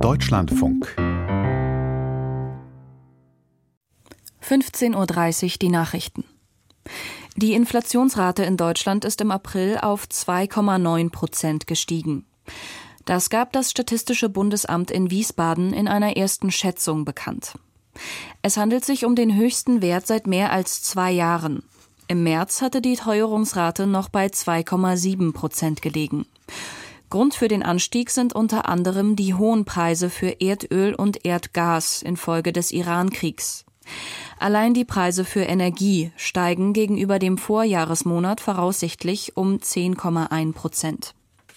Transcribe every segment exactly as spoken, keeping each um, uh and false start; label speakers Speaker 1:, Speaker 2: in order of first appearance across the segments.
Speaker 1: Deutschlandfunk.
Speaker 2: fünfzehn Uhr dreißig die Nachrichten. Die Inflationsrate in Deutschland ist im April auf zwei Komma neun Prozent gestiegen. Das gab das Statistische Bundesamt in Wiesbaden in einer ersten Schätzung bekannt. Es handelt sich um den höchsten Wert seit mehr als zwei Jahren. Im März hatte die Teuerungsrate noch bei zwei Komma sieben Prozent gelegen. Grund für den Anstieg sind unter anderem die hohen Preise für Erdöl und Erdgas infolge des Iran-Kriegs. Allein die Preise für Energie steigen gegenüber dem Vorjahresmonat voraussichtlich um zehn Komma eins Prozent.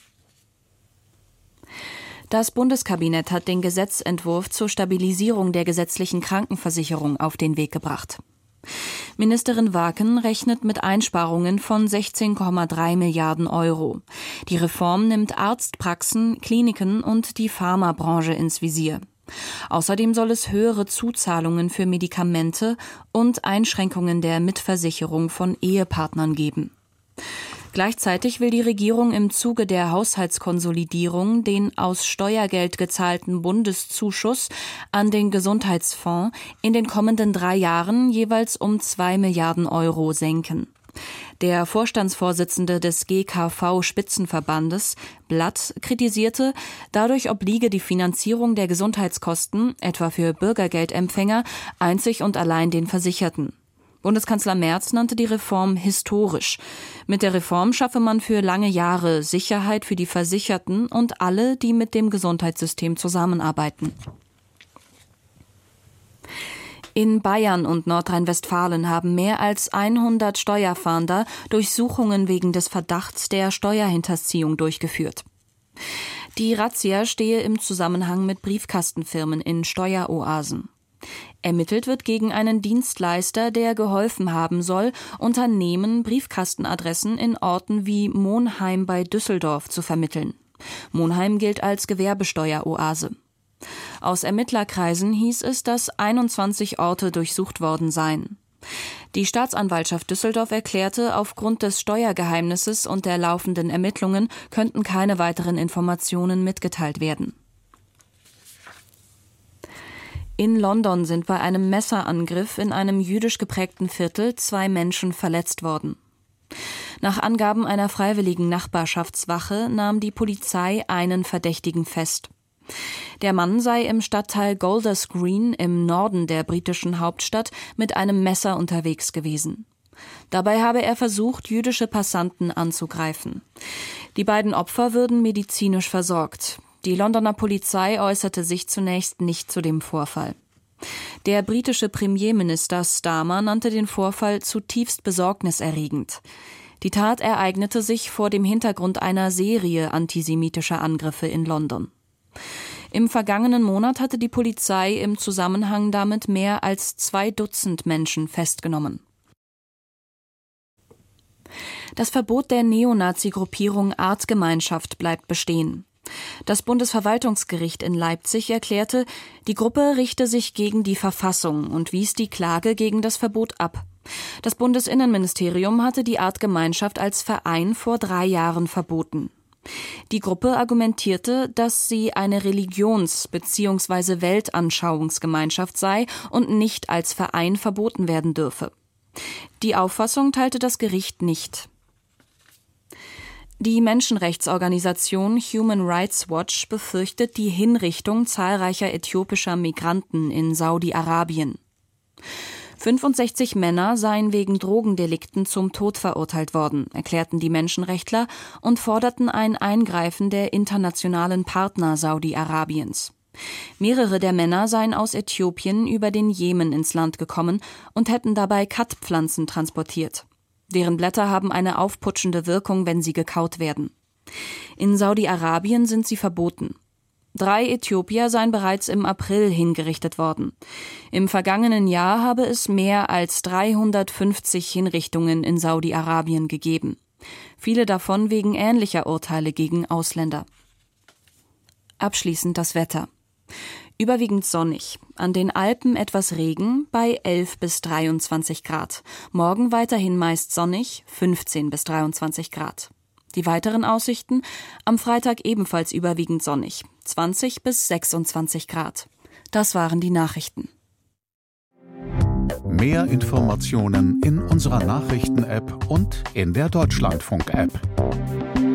Speaker 2: Das Bundeskabinett hat den Gesetzentwurf zur Stabilisierung der gesetzlichen Krankenversicherung auf den Weg gebracht. Ministerin Waken rechnet mit Einsparungen von sechzehn Komma drei Milliarden Euro. Die Reform nimmt Arztpraxen, Kliniken und die Pharmabranche ins Visier. Außerdem soll es höhere Zuzahlungen für Medikamente und Einschränkungen der Mitversicherung von Ehepartnern geben. Gleichzeitig will die Regierung im Zuge der Haushaltskonsolidierung den aus Steuergeld gezahlten Bundeszuschuss an den Gesundheitsfonds in den kommenden drei Jahren jeweils um zwei Milliarden Euro senken. Der Vorstandsvorsitzende des G K V-Spitzenverbandes, Blatt, kritisierte, dadurch obliege die Finanzierung der Gesundheitskosten, etwa für Bürgergeldempfänger, einzig und allein den Versicherten. Bundeskanzler Merz nannte die Reform historisch. Mit der Reform schaffe man für lange Jahre Sicherheit für die Versicherten und alle, die mit dem Gesundheitssystem zusammenarbeiten. In Bayern und Nordrhein-Westfalen haben mehr als hundert Steuerfahnder Durchsuchungen wegen des Verdachts der Steuerhinterziehung durchgeführt. Die Razzia stehe im Zusammenhang mit Briefkastenfirmen in Steueroasen. Ermittelt wird gegen einen Dienstleister, der geholfen haben soll, Unternehmen Briefkastenadressen in Orten wie Monheim bei Düsseldorf zu vermitteln. Monheim gilt als Gewerbesteueroase. Aus Ermittlerkreisen hieß es, dass einundzwanzig Orte durchsucht worden seien. Die Staatsanwaltschaft Düsseldorf erklärte, aufgrund des Steuergeheimnisses und der laufenden Ermittlungen könnten keine weiteren Informationen mitgeteilt werden. In London sind bei einem Messerangriff in einem jüdisch geprägten Viertel zwei Menschen verletzt worden. Nach Angaben einer freiwilligen Nachbarschaftswache nahm die Polizei einen Verdächtigen fest. Der Mann sei im Stadtteil Golders Green im Norden der britischen Hauptstadt mit einem Messer unterwegs gewesen. Dabei habe er versucht, jüdische Passanten anzugreifen. Die beiden Opfer würden medizinisch versorgt. Die Londoner Polizei äußerte sich zunächst nicht zu dem Vorfall. Der britische Premierminister Starmer nannte den Vorfall zutiefst besorgniserregend. Die Tat ereignete sich vor dem Hintergrund einer Serie antisemitischer Angriffe in London. Im vergangenen Monat hatte die Polizei im Zusammenhang damit mehr als zwei Dutzend Menschen festgenommen. Das Verbot der Neonazi-Gruppierung Artgemeinschaft bleibt bestehen. Das Bundesverwaltungsgericht in Leipzig erklärte, die Gruppe richte sich gegen die Verfassung und wies die Klage gegen das Verbot ab. Das Bundesinnenministerium hatte die Artgemeinschaft als Verein vor drei Jahren verboten. Die Gruppe argumentierte, dass sie eine Religions- bzw. Weltanschauungsgemeinschaft sei und nicht als Verein verboten werden dürfe. Die Auffassung teilte das Gericht nicht. Die Menschenrechtsorganisation Human Rights Watch befürchtet die Hinrichtung zahlreicher äthiopischer Migranten in Saudi-Arabien. fünfundsechzig Männer seien wegen Drogendelikten zum Tod verurteilt worden, erklärten die Menschenrechtler und forderten ein Eingreifen der internationalen Partner Saudi-Arabiens. Mehrere der Männer seien aus Äthiopien über den Jemen ins Land gekommen und hätten dabei Kattpflanzen transportiert. Deren Blätter haben eine aufputschende Wirkung, wenn sie gekaut werden. In Saudi-Arabien sind sie verboten. Drei Äthiopier seien bereits im April hingerichtet worden. Im vergangenen Jahr habe es mehr als dreihundertfünfzig Hinrichtungen in Saudi-Arabien gegeben. Viele davon wegen ähnlicher Urteile gegen Ausländer. Abschließend das Wetter. Überwiegend sonnig, an den Alpen etwas Regen bei elf bis dreiundzwanzig Grad. Morgen weiterhin meist sonnig, fünfzehn bis dreiundzwanzig Grad. Die weiteren Aussichten: am Freitag ebenfalls überwiegend sonnig. zwanzig bis sechsundzwanzig Grad. Das waren die Nachrichten.
Speaker 1: Mehr Informationen in unserer Nachrichten-App und in der Deutschlandfunk-App.